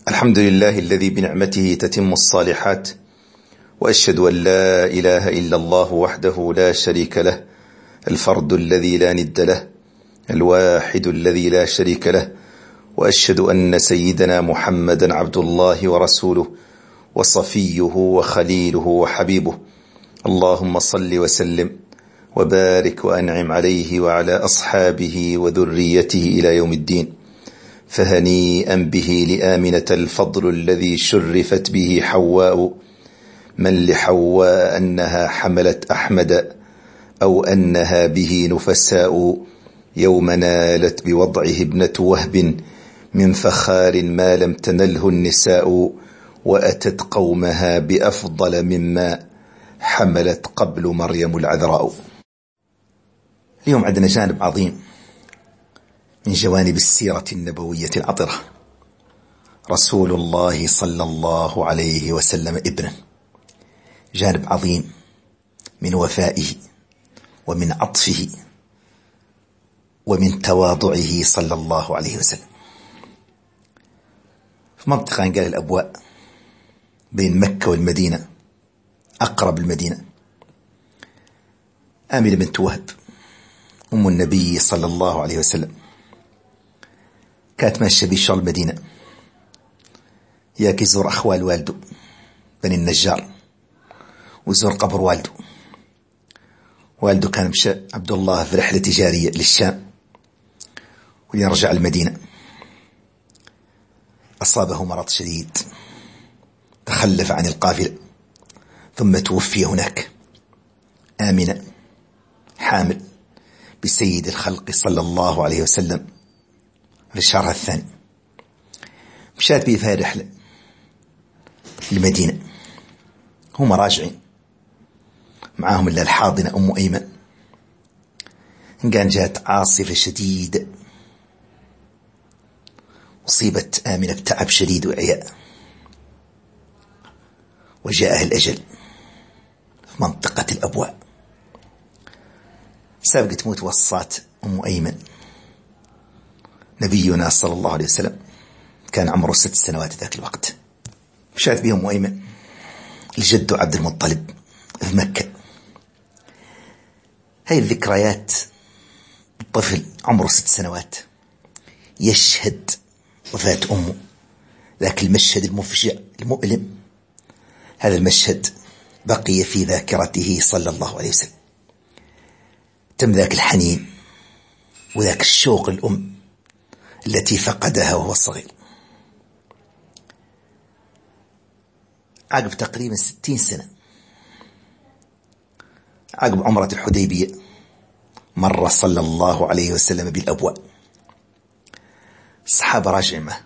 الحمد لله الذي بنعمته تتم الصالحات، وأشهد أن لا إله إلا الله وحده لا شريك له، الفرد الذي لا ند له، الواحد الذي لا شريك له. وأشهد أن سيدنا محمدا عبد الله ورسوله وصفيه وخليله وحبيبه. اللهم صل وسلم وبارك وأنعم عليه وعلى أصحابه وذريته إلى يوم الدين. فهنيئا به لآمنة الفضل الذي شرفت به حواء، من لحواء أنها حملت أحمد، أو أنها به نفساء، يوم نالت بوضعه ابنة وهب من فخار ما لم تنله النساء، وأتت قومها بأفضل مما حملت قبل مريم العذراء. اليوم عندنا جانب عظيم من جوانب السيرة النبوية العطرة، رسول الله صلى الله عليه وسلم ابنه، جانب عظيم من وفائه ومن عطفه ومن تواضعه صلى الله عليه وسلم. في منطقة قال الأبواء بين مكة والمدينة، أقرب المدينة، آمنة بنت وهب أم النبي صلى الله عليه وسلم كانت ماشية بشغل المدينة، ياك يزور أخوال والده بني النجار، ويزور قبر والده كان مشى عبد الله في رحلة تجارية للشام، ويرجع المدينة أصابه مرض شديد، تخلف عن القافلة، ثم توفي هناك. آمنة حامل بسيد الخلق صلى الله عليه وسلم في الشهر الثاني، مشات به في رحلة المدينة، هم راجعين معاهم إلا الحاضنة أم أيمن. كان جات عاصفة شديدة، أصيبت آمنة بتعب شديد وعياء، وجاءها الأجل في منطقة الأبواء. سابقت موت وصات أم أيمن نبينا صلى الله عليه وسلم، كان عمره 6 سنوات ذاك الوقت. مشات بهم أم أيمن الجد عبد المطلب في مكة. هاي الذكريات، الطفل عمره 6 سنوات يشهد وفاة أمه، ذاك المشهد المفجع المؤلم، هذا المشهد بقي في ذاكرته صلى الله عليه وسلم. تم ذاك الحنين وذاك الشوق الأم التي فقدها وهو صغير. عقب تقريبا 60 سنة، عقب عمرة الحديبية، مر صلى الله عليه وسلم بالأبواء، الصحابة راجعين معه،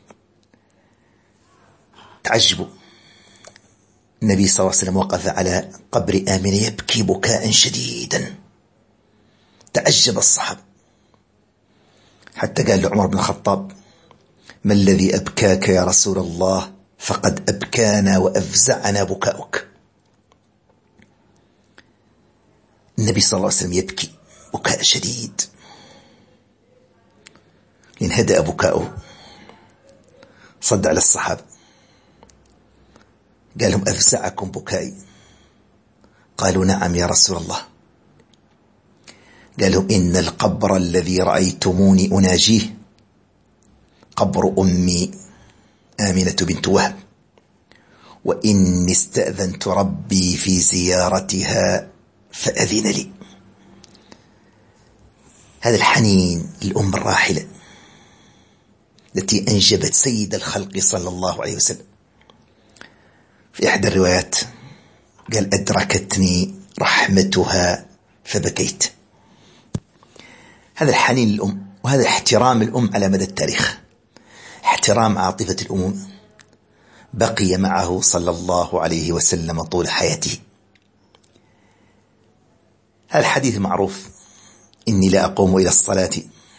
تعجبوا. النبي صلى الله عليه وسلم وقف على قبر آمنة يبكي بكاء شديدا، تعجب الصحابة، حتى قال لعمر بن الخطاب: ما الذي أبكاك يا رسول الله؟ فقد أبكانا وأفزعنا بكاؤك. النبي صلى الله عليه وسلم يبكي بكاء شديد، انهدأ بكاؤه، صد على الصحابة قال لهم: أفزعكم بكائي؟ قالوا: نعم يا رسول الله. قال لهم: إن القبر الذي رأيتموني أناجيه قبر أمي آمنة بنت وهب، وإني استأذنت ربي في زيارتها فأذن لي. هذا الحنين للأم الراحلة التي أنجبت سيد الخلق صلى الله عليه وسلم. في إحدى الروايات قال: أدركتني رحمتها فبكيت. هذا الحنين للأم، وهذا احترام الأم على مدى التاريخ، احترام عاطفة الأم بقي معه صلى الله عليه وسلم طول حياته. هذا الحديث معروف: إني لا أقوم إلى الصلاة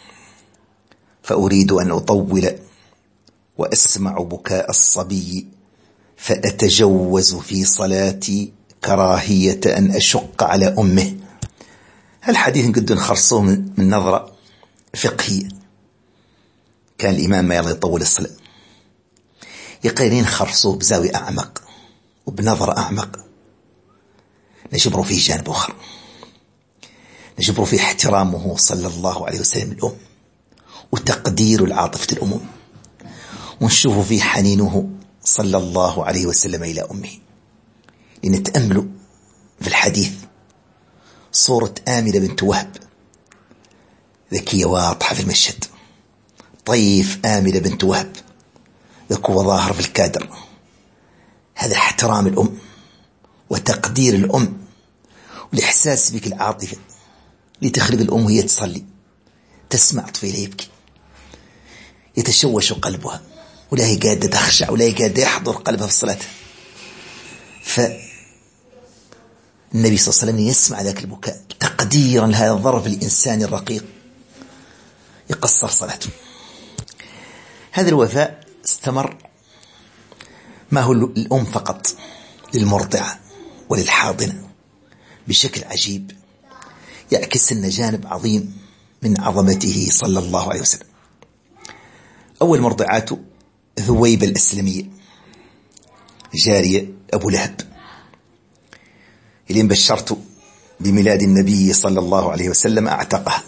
فأريد أن أطول وأسمع بكاء الصبي فأتجوز في صلاتي كراهية أن أشق على أمه. الحديث قد نخرصوه من نظرة فقهية. كان الإمام ما يلا يطول الصلاة، يقينين خرصوه بزاوية أعمق وبنظرة أعمق، نجبروا فيه جانب آخر، نجبروا فيه احترامه صلى الله عليه وسلم الأم وتقدير العاطفة الأم، ونشوف فيه حنينه صلى الله عليه وسلم إلى أمه. لنتأملوا في الحديث صورة آمنة بنت وهب، ذكية واضحة في المشهد، طيف آمنة بنت وهب ذكوة ظاهر في الكادر. هذا احترام الأم وتقدير الأم والإحساس بك العاطفة. لتخرج الأم وهي تصلي تسمع طفلها يبكي، يتشوش قلبها، ولا هي قادة تخشع، ولا هي قادة يحضر قلبها في الصلاة. فالنبي صلى الله عليه وسلم يسمع ذاك البكاء تقديرا لهذا الظرف الإنساني الرقيق، يقصر صلاته. هذا الوفاء استمر، ما هو الأم فقط، للمرضعة وللحاضنة بشكل عجيب يعكس لنا جانب عظيم من عظمته صلى الله عليه وسلم. أول مرضعاته ثويبة الأسلمية، جارية أبو لهب، اللي بشرته بميلاد النبي صلى الله عليه وسلم أعتقها.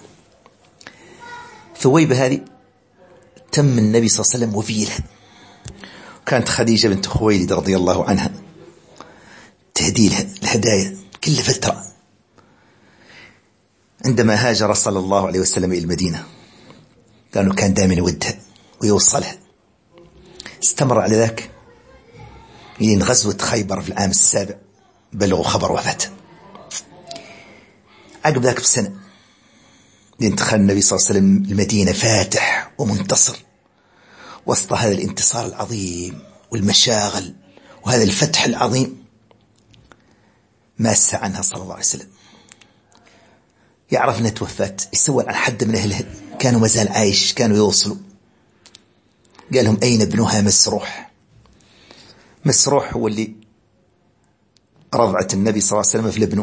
ثويبة هذه تم النبي صلى الله عليه وسلم وفيلها. كانت خديجة بنت خويلد رضي الله عنها تهدي لها الهدايا كل فترة. عندما هاجر صلى الله عليه وسلم إلى المدينة كان دائما يودها ويوصلها. استمر على ذاك لين غزوة خيبر في العام 7 بلغوا خبر وفاته. عقب ذاك بسنة لين دخل النبي صلى الله عليه وسلم المدينة فاتح ومنتصر، وسط هذا الانتصار العظيم والمشاغل وهذا الفتح العظيم ماس عنها صلى الله عليه وسلم. يعرف أنها توفت، يسول عن حد من أهلها كانوا مازال عايش، كانوا يوصلوا. قال لهم أين ابنها مسروح؟ مسروح هو اللي رضعت النبي صلى الله عليه وسلم في ابنه.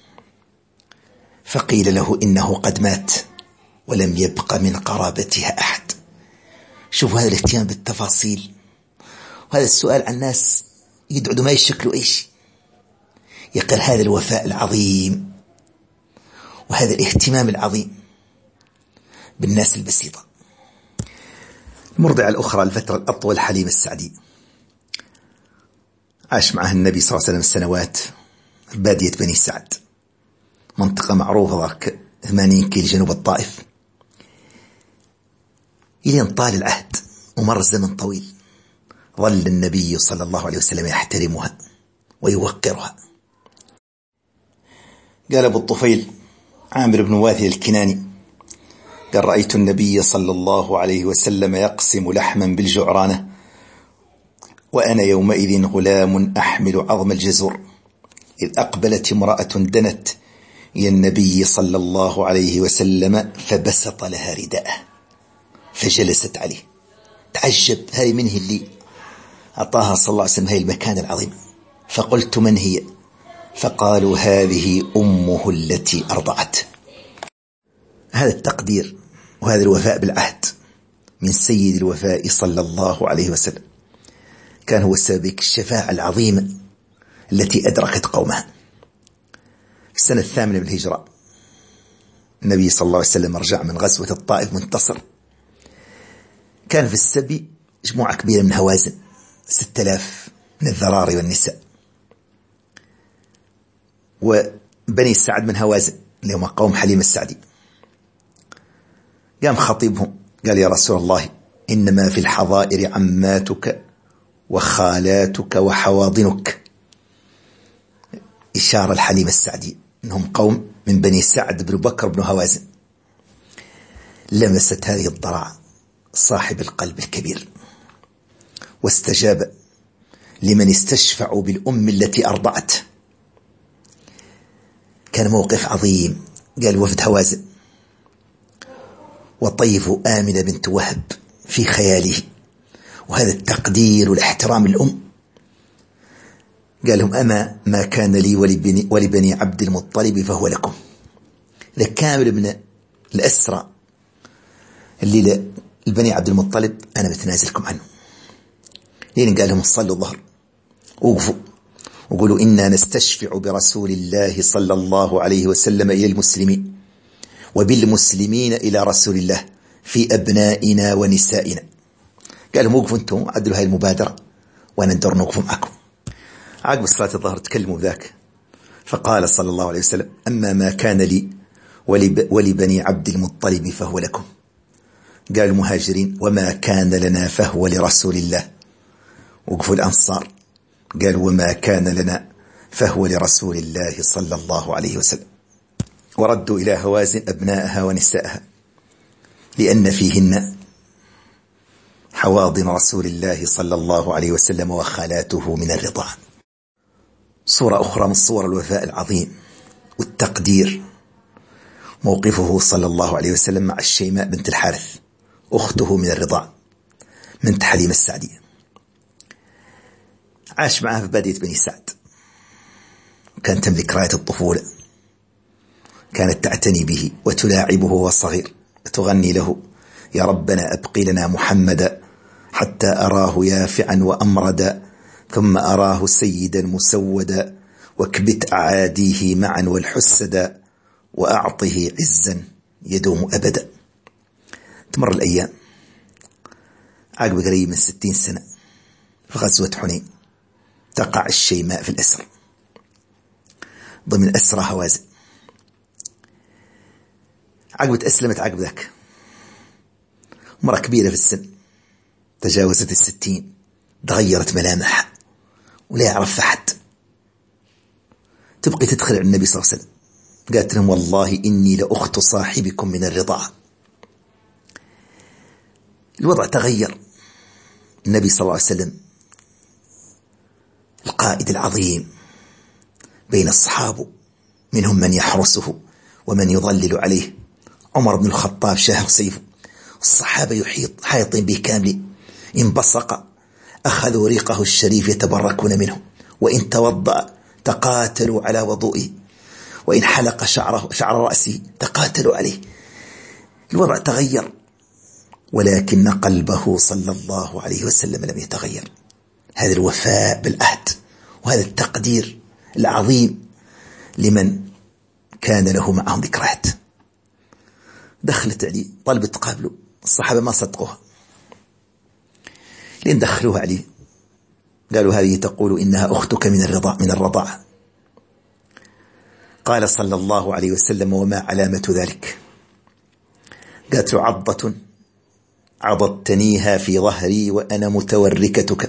فقيل له إنه قد مات ولم يبق من قرابتها أحد. شوفوا هذا الاهتمام بالتفاصيل، وهذا السؤال عن الناس يقعدوا ما يشكلوا إيش. يقر هذا الوفاء العظيم وهذا الاهتمام العظيم بالناس البسيطة. المرضعة الأخرى الفترة الأطول حليمة السعدي، عاش معها النبي صلى الله عليه وسلم سنوات بادية بني سعد، منطقة معروفة ذاك 80 كيلو جنوب الطائف. إلين طال العهد ومر زمن طويل ظل النبي صلى الله عليه وسلم يحترمها ويوقرها. قال أبو الطفيل عامر بن واثل الكناني قال رأيت النبي صلى الله عليه وسلم يقسم لحما بالجعرانة وأنا يومئذ غلام أحمل عظم الجزور، إذ أقبلت امرأة دنت إلى النبي صلى الله عليه وسلم فبسط لها رداءه فجلست عليه. تعجب، هذه منه اللي أعطاها صلى الله عليه وسلم هذه المكانة العظيمة. فقلت من هي؟ فقالوا هذه أمه التي أرضعت. هذا التقدير وهذا الوفاء بالعهد من سيد الوفاء صلى الله عليه وسلم كان هو سبب الشفاعة العظيمة التي أدركت قومها. في السنة 8 من الهجرة النبي صلى الله عليه وسلم رجع من غزوة الطائف منتصر. كان في السبي مجموعة كبيرة من هوازن، 6000 من الذراري والنساء، وبني سعد من هوازن اللي هم قوم حليمة السعدي. قام خطيبهم قال يا رسول الله إنما في الحظائر عماتك وخالاتك وحواضنك، إشارة الحليمة السعدي إنهم قوم من بني سعد بن بكر بن هوازن. لمست هذه الضراعة صاحب القلب الكبير واستجاب لمن استشفعوا بالأم التي أرضعت. كان موقف عظيم. قال وفد هوازن وطيفوا آمنة بنت وهب في خياله، وهذا التقدير والاحترام للأم. قال لهم أما ما كان لي ولبني عبد المطلب فهو لكم. إذا كامل من الأسرى اللي البني عبد المطلب أنا بتنازلكم عنه. لين قال لهم صلوا الظهر، وقفوا وقولوا إنا نستشفع برسول الله صلى الله عليه وسلم إلى المسلمين وبالمسلمين إلى رسول الله في أبنائنا ونسائنا. قال لهم وقفوا أنتم، عدلوا هاي المبادرة وأنا ندور نوقف معكم. عقب صلاة الظهر تكلموا ذاك، فقال صلى الله عليه وسلم: أما ما كان لي ولبني عبد المطلب فهو لكم. قال المهاجرين: وما كان لنا فهو لرسول الله. وقفوا الأنصار قالوا: وما كان لنا فهو لرسول الله صلى الله عليه وسلم. وردوا إلى هوازن أبنائها ونسائها، لأن فيهن حواضن رسول الله صلى الله عليه وسلم وخالاته من الرضاعة. صورة أخرى من صور الوفاء العظيم والتقدير، موقفه صلى الله عليه وسلم مع الشيماء بنت الحارث أخته من الرضاعة بنت حليمة السعدية. عاش معها في بادية بني سعد، كانت تملك راية الطفولة، كانت تعتني به وتلاعبه وهو صغير، وتغني له: يا ربنا أبقي لنا محمدا حتى أراه يافعا وأمردا، ثم أراه سيدا مسودا، واكبت أعاديه معا والحسدا، وأعطه عزا يدوم أبدا. تمر الأيام، عقب قريب من 60 سنة في غزوة حنين تقع الشيماء في الأسر ضمن أسرى هوازن. عقب أسلمت عقب ذاك، مرة كبيرة في السن، تجاوزت 60، تغيرت ملامحها ولا يعرف أحد. تبقي تدخل على النبي صلى الله عليه وسلم، قالت لهم: والله إني لأخت صاحبكم من الرضاعة. الوضع تغير. النبي صلى الله عليه وسلم القائد العظيم بين أصحابه، منهم من يحرسه ومن يظلل عليه. عمر بن الخطاب شاهق سيفه، الصحابة حايطين به كاملين. إن بصق أخذوا ريقه الشريف يتبركون منه، وإن توضأ تقاتلوا على وضوئه، وإن حلق شعر رأسه تقاتلوا عليه. الوضع تغير، ولكن قلبه صلى الله عليه وسلم لم يتغير. هذا الوفاء بالعهد وهذا التقدير العظيم لمن كان له معهم ذكريات. دخلت عليه طلبت تقابله، الصحابة ما صدقوها، لين دخلوها عليه قالوا: هذه تقول إنها أختك من الرضاعة. قال صلى الله عليه وسلم: وما علامة ذلك؟ قالت له: عضة عضدتنيها في ظهري وأنا متوركتك.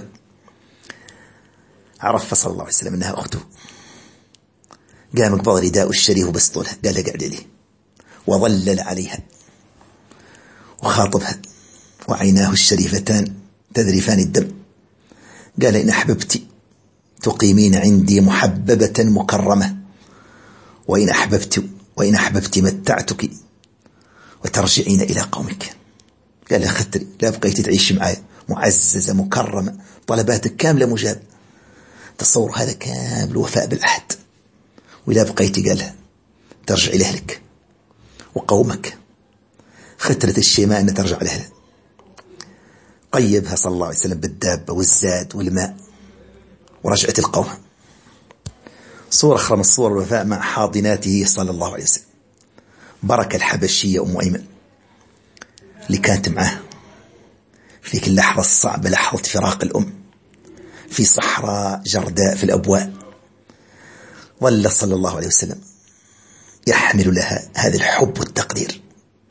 عرف صلى الله عليه وسلم أنها أخته، قام قبض رداء الشريف وبسطولها، قال لها: قعد لي، وظلل عليها وخاطبها، وعيناه الشريفتان تذرفان الدم. قال: إن أحببت تقيمين عندي محببة مكرمة، وإن أحببت متعتك وترجعين إلى قومك. قال لها: خطري، لا بقيت تعيش معي معززة مكرمة، طلباتك كاملة مجاب. تصور هذا كامل وفاء بالعهد. ولا بقيت، قال لها، ترجع إلى أهلك وقومك. خترت الشيماء أن ترجع لأهلها. قيبها صلى الله عليه وسلم بالدابة والزاد والماء، ورجعت القوم. صورة أخرى من صور الوفاء مع حاضناته صلى الله عليه وسلم، بركة الحبشية أم أيمن اللي كانت معه في ذيك اللحظة الصعبة، لحظة فراق الأم في صحراء جرداء في الأبواء. ظل صلى الله عليه وسلم يحمل لها هذا الحب والتقدير.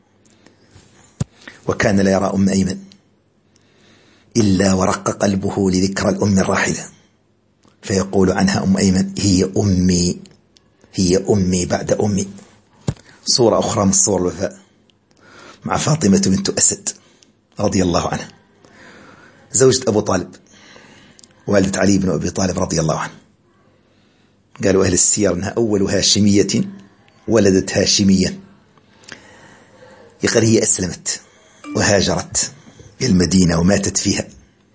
وكان لا يرى أم أيمن إلا ورق قلبه لذكرى الأم الراحلة، فيقول عنها أم أيمن: هي أمي بعد أمي. صورة أخرى من صور الوفاء مع فاطمة بنت أسد رضي الله عنها، زوجة أبو طالب، والدة علي بن أبي طالب رضي الله عنه. قالوا أهل السير أنها أول هاشمية ولدت هاشميا. يقال هي أسلمت وهاجرت إلى المدينة وماتت فيها.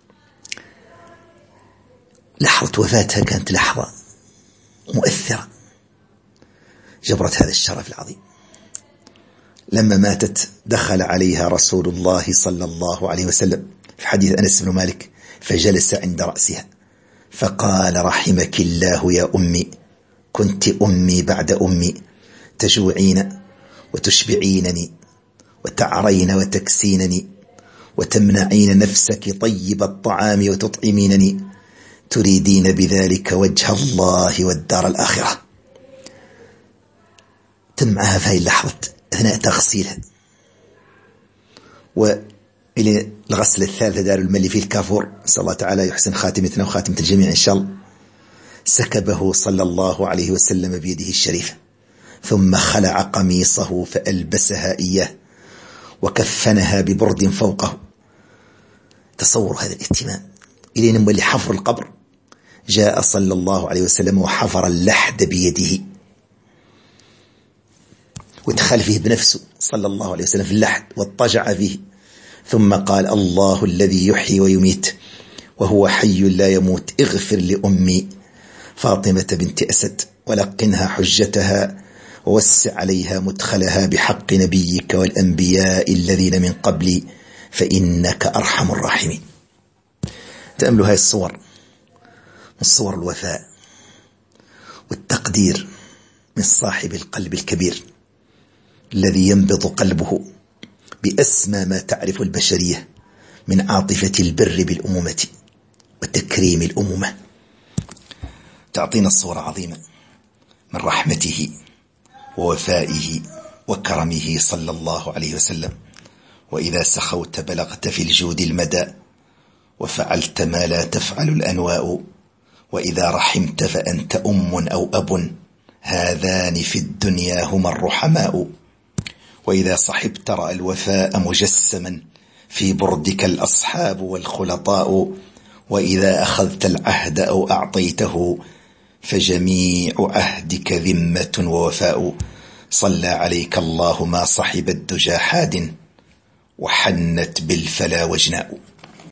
لحظة وفاتها كانت لحظة مؤثرة، جبرت هذا الشرف العظيم. لما ماتت دخل عليها رسول الله صلى الله عليه وسلم في حديث أنس بن مالك: فجلس عند رأسها فقال: رحمك الله يا أمي، كنت أمي بعد أمي، تجوعين وتشبعينني، وتعرين وتكسينني، وتمنعين نفسك طيب الطعام وتطعمينني، تريدين بذلك وجه الله والدار الآخرة. تم معها في هذه اللحظة أثناء تغسيلها. وإلى الغسل الثالث دار الملي فيه الكافور، نسأل الله تعالى يحسن خاتمتنا وخاتمة الجميع إن شاء الله. سكبه صلى الله عليه وسلم بيده الشريفة، ثم خلع قميصه فألبسها إياه وكفنها ببرد فوقه. تصور هذا الاهتمام. إلى نمولي حفر القبر، جاء صلى الله عليه وسلم وحفر اللحد بيده، ودخل فيه بنفسه صلى الله عليه وسلم في اللحد واضطجع فيه، ثم قال: الله الذي يحيي ويميت وهو حي لا يموت، اغفر لأمي فاطمة بنت أسد، ولقنها حجتها، ووسع عليها مدخلها بحق نبيك والأنبياء الذين من قبلي، فإنك أرحم الراحمين. تأملوا هذه الصور من صور الوفاء والتقدير من صاحب القلب الكبير الذي ينبض قلبه بأسمى ما تعرف البشرية من عاطفة البر بالأمومة وتكريم الأمومة. تعطينا الصورة عظيمة من رحمته ووفائه وكرمه صلى الله عليه وسلم. وإذا سخوت بلغت في الجود المدى، وفعلت ما لا تفعل الأنواء، وإذا رحمت فأنت أم أو أب، هذان في الدنيا هما الرحماء. وإذا صحبت رأى الوفاء مجسما في بردك الأصحاب والخلطاء، وإذا أخذت العهد أو أعطيته فجميع عهدك ذمة ووفاء. صلى عليك الله ما صحب الدجى حاد، وحنت بالفلا وجناء.